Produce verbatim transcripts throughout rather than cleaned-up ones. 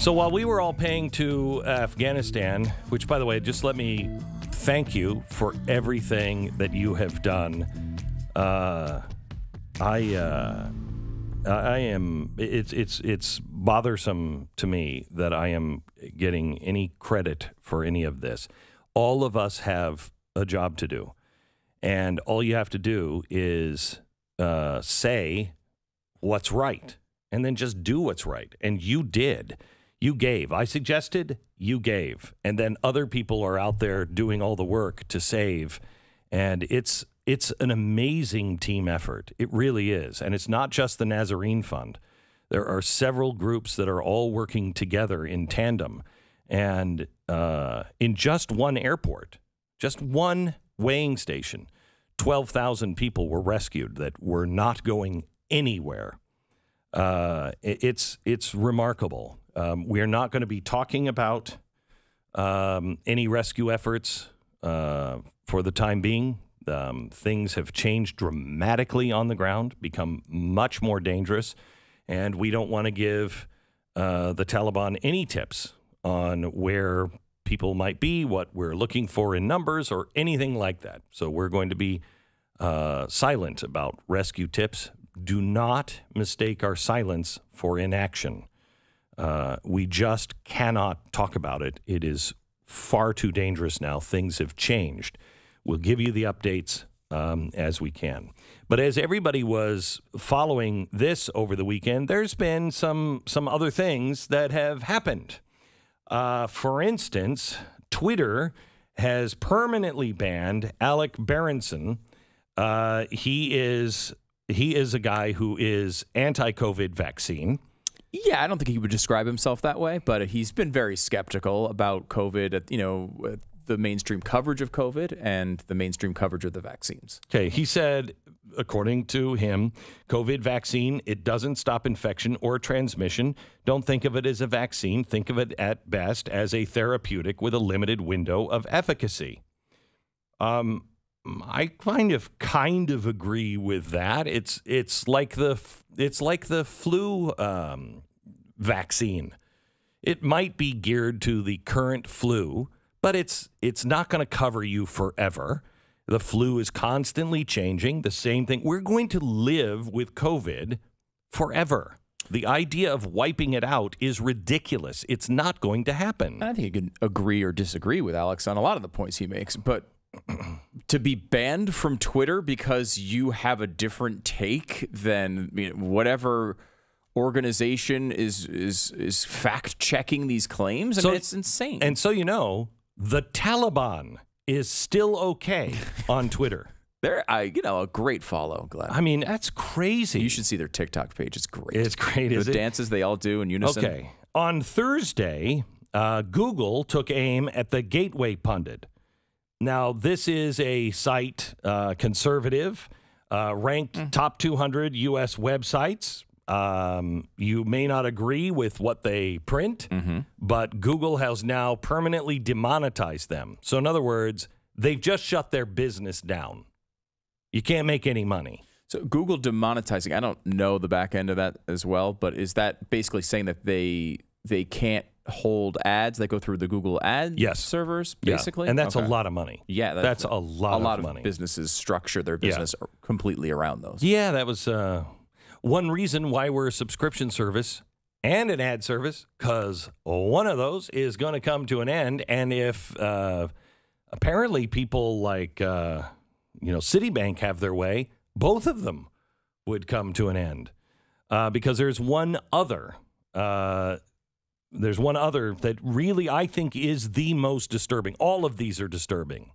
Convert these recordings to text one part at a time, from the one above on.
So while we were all paying to Afghanistan, which, by the way, just let me thank you for everything that you have done. Uh, I, uh, I am. It's it's it's bothersome to me that I am getting any credit for any of this. All of us have a job to do, and all you have to do is uh, say what's right, and then just do what's right. And you did. You gave. I suggested, you gave. And then other people are out there doing all the work to save. And it's it's an amazing team effort. It really is. And it's not just the Nazarene Fund. There are several groups that are all working together in tandem. And uh, in just one airport, just one weighing station, twelve thousand people were rescued that were not going anywhere. Uh, it, it's it's remarkable. Um, we are not going to be talking about um, any rescue efforts uh, for the time being. Um, things have changed dramatically on the ground, become much more dangerous, and we don't want to give uh, the Taliban any tips on where people might be, what we're looking for in numbers, or anything like that. So we're going to be uh, silent about rescue tips. Do not mistake our silence for inaction. Uh, we just cannot talk about it. It is far too dangerous now. Things have changed. We'll give you the updates um, as we can. But as everybody was following this over the weekend, there's been some some other things that have happened. Uh, for instance, Twitter has permanently banned Alec Berenson. Uh, he is he is a guy who is anti-COVID vaccine. Yeah, I don't think he would describe himself that way, but he's been very skeptical about COVID, you know, the mainstream coverage of COVID and the mainstream coverage of the vaccines. Okay, he said, according to him, COVID vaccine, it doesn't stop infection or transmission. Don't think of it as a vaccine. Think of it at best as a therapeutic with a limited window of efficacy. Um, I kind of kind of agree with that. It's it's like the it's like the flu um, vaccine. It might be geared to the current flu, but it's it's not going to cover you forever. The flu is constantly changing. The same thing. We're going to live with COVID forever. The idea of wiping it out is ridiculous. It's not going to happen. I think you can agree or disagree with Alex on a lot of the points he makes, but to be banned from Twitter because you have a different take than you know, whatever organization is is is fact checking these claims, I so, mean, it's insane. And so you know, the Taliban is still okay on Twitter. They're, I, you know, a great follow, Glenn. I mean, that's crazy. You should see their TikTok page. It's great. It's great, the is it? The dances they all do in unison. Okay. On Thursday, uh, Google took aim at the Gateway Pundit. Now, this is a site, uh, conservative, uh, ranked mm-hmm. top two hundred U S websites. Um, you may not agree with what they print, mm-hmm. but Google has now permanently demonetized them. So, in other words, they've just shut their business down. You can't make any money. So, Google demonetizing, I don't know the back end of that as well, but is that basically saying that they they can't hold ads that go through the Google ad yes. servers, basically? Yeah. And that's okay. a lot of money. Yeah. That's, that's a lot a of lot money. Of businesses structure their business yeah. completely around those. Yeah, that was uh, one reason why we're a subscription service and an ad service, because one of those is going to come to an end. And if uh, apparently people like, uh, you know, Citibank have their way, both of them would come to an end. Uh, because there's one other uh There's one other that really I think is the most disturbing. All of these are disturbing.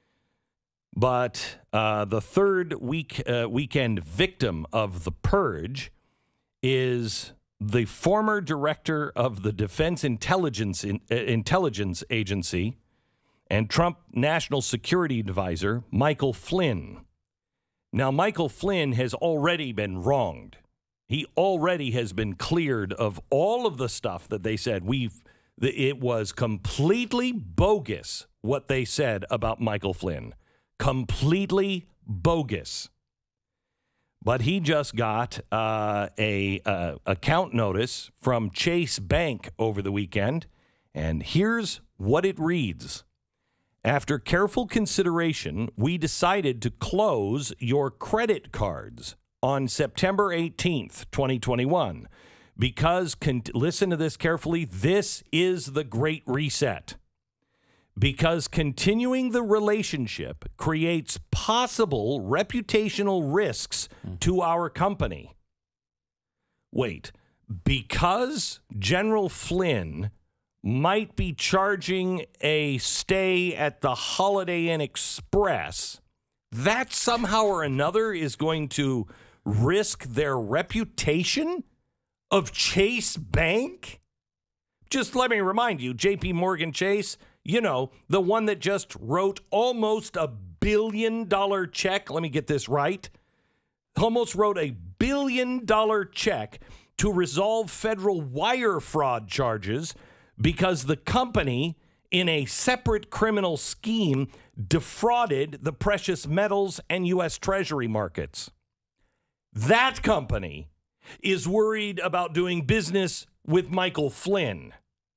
But uh, the third week uh, weekend victim of the purge is the former director of the Defense Intelligence in, uh, Intelligence Agency and Trump National Security Advisor, Michael Flynn. Now, Michael Flynn has already been wronged. He already has been cleared of all of the stuff that they said. We've, it was completely bogus what they said about Michael Flynn. Completely bogus. but he just got uh, a uh, account notice from Chase Bank over the weekend, and here's what it reads. After careful consideration, we decided to close your credit cards on September eighteenth, twenty twenty-one, because, con- listen to this carefully, this is the Great Reset. Because continuing the relationship creates possible reputational risks to our company. Wait, because General Flynn might be charging a stay at the Holiday Inn Express, that somehow or another is going to risk their reputation of Chase Bank? Just let me remind you, J P Morgan Chase, you know, the one that just wrote almost a billion dollar check. Let me get this right. Almost wrote a billion dollar check to resolve federal wire fraud charges because the company, in a separate criminal scheme, defrauded the precious metals and U S Treasury markets. That company is worried about doing business with Michael Flynn.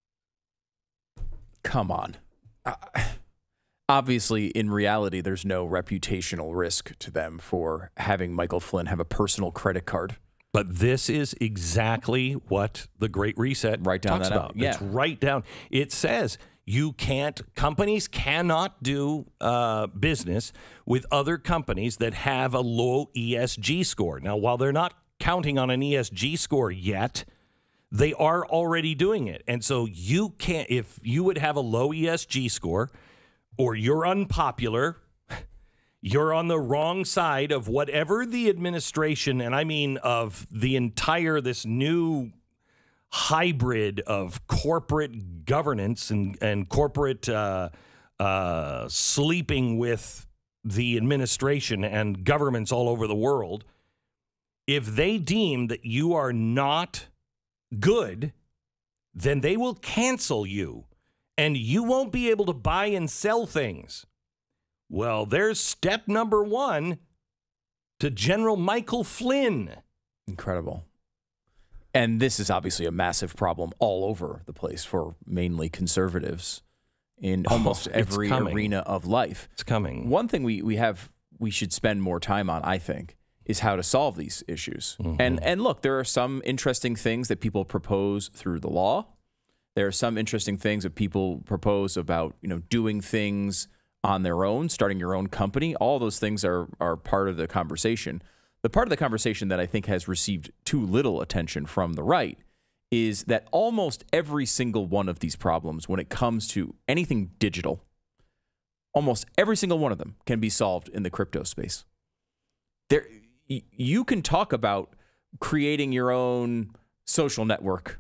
Come on. Uh, obviously, in reality, there's no reputational risk to them for having Michael Flynn have a personal credit card. But this is exactly what the Great Reset Write down talks that about. out. Yeah. It's right down. It says you can't, companies cannot do uh, business with other companies that have a low E S G score. Now, while they're not counting on an E S G score yet, they are already doing it. And so you can't, if you would have a low E S G score or you're unpopular, you're on the wrong side of whatever the administration, and I mean of the entire, this new hybrid of corporate governance and, and corporate uh, uh, sleeping with the administration and governments all over the world. If they deem that you are not good, then they will cancel you and you won't be able to buy and sell things. Well, there's step number one to General Michael Flynn. Incredible. And this is obviously a massive problem all over the place for mainly conservatives in almost oh, every coming. arena of life. It's coming. One thing we, we have we should spend more time on, I think, is how to solve these issues. Mm-hmm. And and look, there are some interesting things that people propose through the law. There are some interesting things that people propose about, you know, doing things on their own, starting your own company. All those things are are part of the conversation. The part of the conversation that I think has received too little attention from the right is that almost every single one of these problems, when it comes to anything digital, almost every single one of them can be solved in the crypto space. There, you can talk about creating your own social network.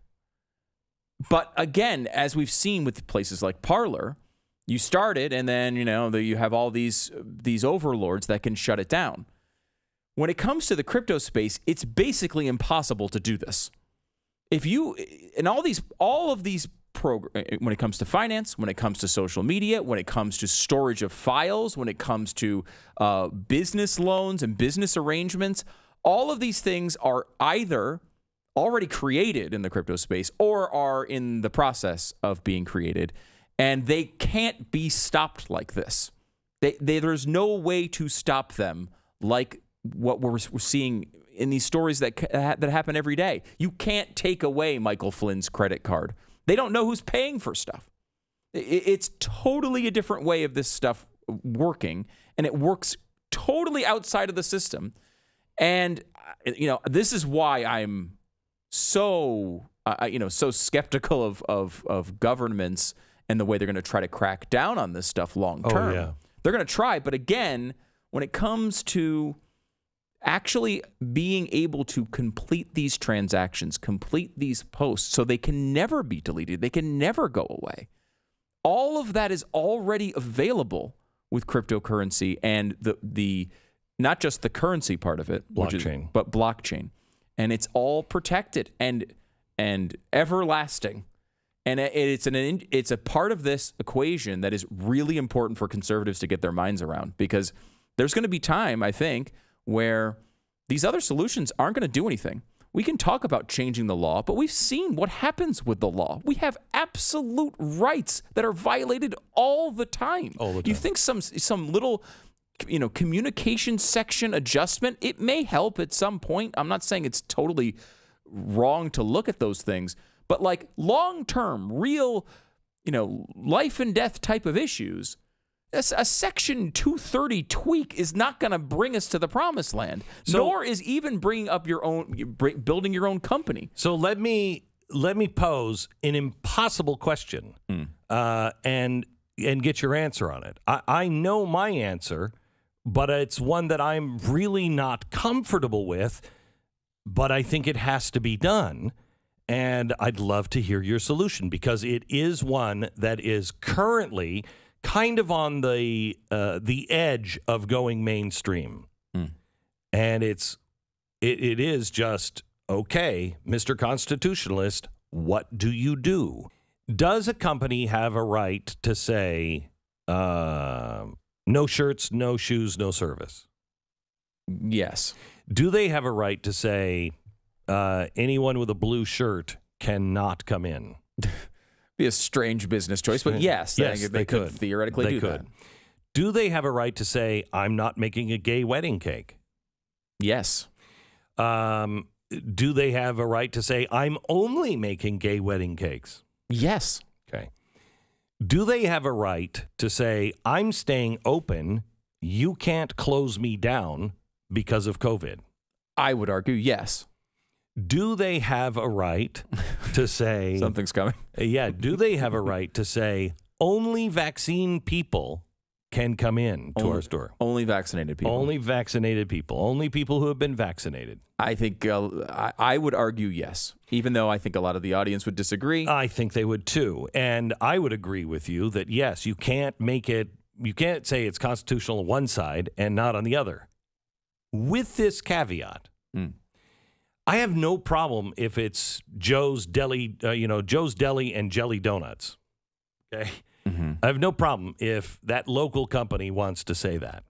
But again, as we've seen with places like Parler, you start it and then, you know, the, you have all these these overlords that can shut it down. When it comes to the crypto space, it's basically impossible to do this. If you, and all these, all of these programs, when it comes to finance, when it comes to social media, when it comes to storage of files, when it comes to uh, business loans and business arrangements, all of these things are either already created in the crypto space or are in the process of being created, and they can't be stopped like this. They, they, there's no way to stop them like what we're, we're seeing in these stories that that happen every day. You can't take away Michael Flynn's credit card. They don't know who's paying for stuff. It's totally a different way of this stuff working, and it works totally outside of the system. And, you know, this is why I'm so, uh, you know, so skeptical of, of, of governments and the way they're going to try to crack down on this stuff long term. Oh, yeah. They're going to try. But again, when it comes to actually being able to complete these transactions, complete these posts so they can never be deleted, they can never go away. All of that is already available with cryptocurrency and the the not just the currency part of it, blockchain, which is, but blockchain. And it's all protected and and everlasting. And it's an it's a part of this equation that is really important for conservatives to get their minds around, because there's going to be time, I think, where These other solutions aren't going to do anything. We can talk about changing the law, but we've seen what happens with the law. We have absolute rights that are violated all the time. All the time. You think some some little, you know, communication section adjustment, it may help at some point. I'm not saying it's totally wrong to look at those things, but like long-term, real, you know, life and death type of issues, a, a Section two thirty tweak is not going to bring us to the promised land, So- nor is even bringing up your own, building your own company. So let me let me pose an impossible question, Mm. uh, and and get your answer on it. I, I know my answer, but it's one that I'm really not comfortable with. But I think it has to be done, and I'd love to hear your solution because it is one that is currently kind of on the uh, the edge of going mainstream, Mm. and it's it, it is just okay, Mister Constitutionalist. What do you do? Does a company have a right to say uh, no shirts, no shoes, no service? Yes. Do they have a right to say uh, anyone with a blue shirt cannot come in? Be a strange business choice, but yes, Yes, they, they they could could. theoretically They do could. that. Do they have a right to say I'm not making a gay wedding cake? Yes. Um, do they have a right to say I'm only making gay wedding cakes? Yes. Okay. Do they have a right to say I'm staying open, you can't close me down because of COVID? I would argue yes. Do they have a right to say Something's coming. yeah, do they have a right to say only vaccine people can come in to Only- our store? Only vaccinated people. Only vaccinated people. Only people who have been vaccinated. I think uh, I, I would argue yes, even though I think a lot of the audience would disagree. I think they would too. And I would agree with you that yes, you can't make it, you can't say it's constitutional on one side and not on the other. With this caveat, Mm. I have no problem if it's Joe's Deli, uh, you know, Joe's Deli and Jelly Donuts. Okay. Mm-hmm. I have no problem if that local company wants to say that.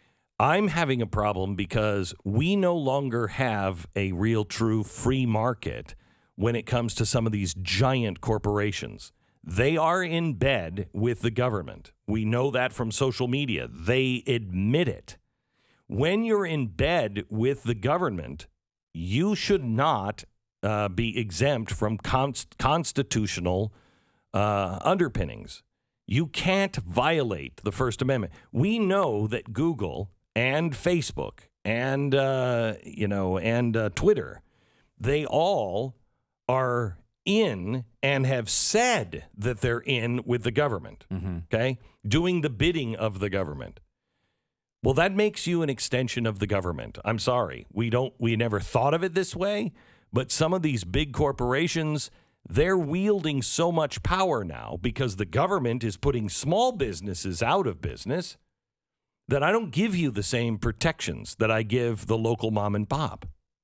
I'm having a problem because we no longer have a real true free market when it comes to some of these giant corporations. They are in bed with the government. We know that from social media. They admit it. When you're in bed with the government, you should not uh, be exempt from const- constitutional uh, underpinnings. You can't violate the First Amendment. We know that Google and Facebook and uh, you know and uh, Twitter, they all are in and have said that they're in with the government. Mm-hmm. Okay, doing the bidding of the government. Well, that makes you an extension of the government. I'm sorry. We don't we never thought of it this way, but some of these big corporations, they're wielding so much power now because the government is putting small businesses out of business that I don't give you the same protections that I give the local mom and pop.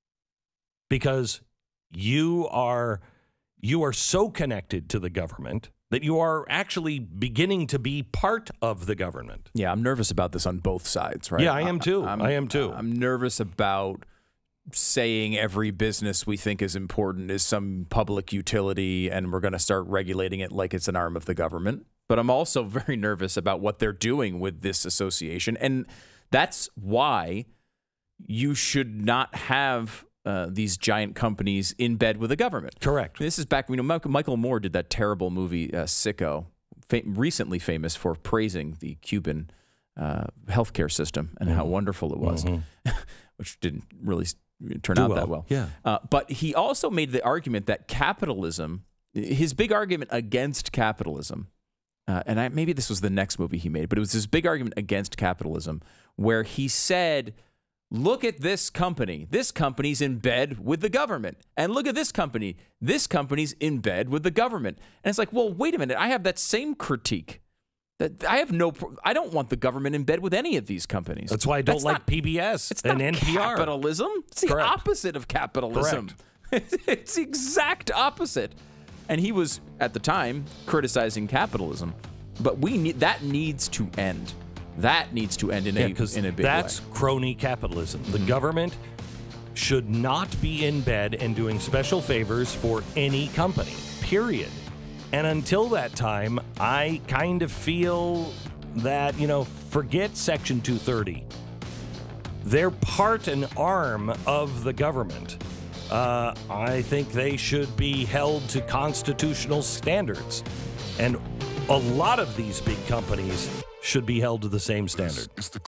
Because you are you are so connected to the government that you are actually beginning to be part of the government. Yeah, I'm nervous about this on both sides, right? Yeah, I am too. I'm, I am too. I'm nervous about saying every business we think is important is some public utility and we're going to start regulating it like it's an arm of the government. But I'm also very nervous about what they're doing with this association. And that's why you should not have uh, these giant companies in bed with the government. Correct. This is back, you know, Michael Moore did that terrible movie, uh, Sicko, fa- recently famous for praising the Cuban uh, healthcare system and Mm-hmm. how wonderful it was, mm-hmm. which didn't really s- turn Do out well. that well. Yeah. Uh, but he also made the argument that capitalism, his big argument against capitalism, uh, and I, maybe this was the next movie he made, but it was his big argument against capitalism where he said, look at this company. This company's in bed with the government. And look at this company. This company's in bed with the government. And it's like, well, wait a minute. I have that same critique. That I have no. I don't want the government in bed with any of these companies. That's why I don't That's like not, P B S it's and not N P R. capitalism. It's the Correct. opposite of capitalism. It's the exact opposite. And he was at the time criticizing capitalism, but we need that needs to end. That needs to end in Yeah, a because in a big that's way. crony capitalism. The government should not be in bed and doing special favors for any company, period. And until that time, I kind of feel that, you know, forget Section two thirty. They're part and arm of the government. Uh, I think they should be held to constitutional standards. And a lot of these big companies should be held to the same standard. It's the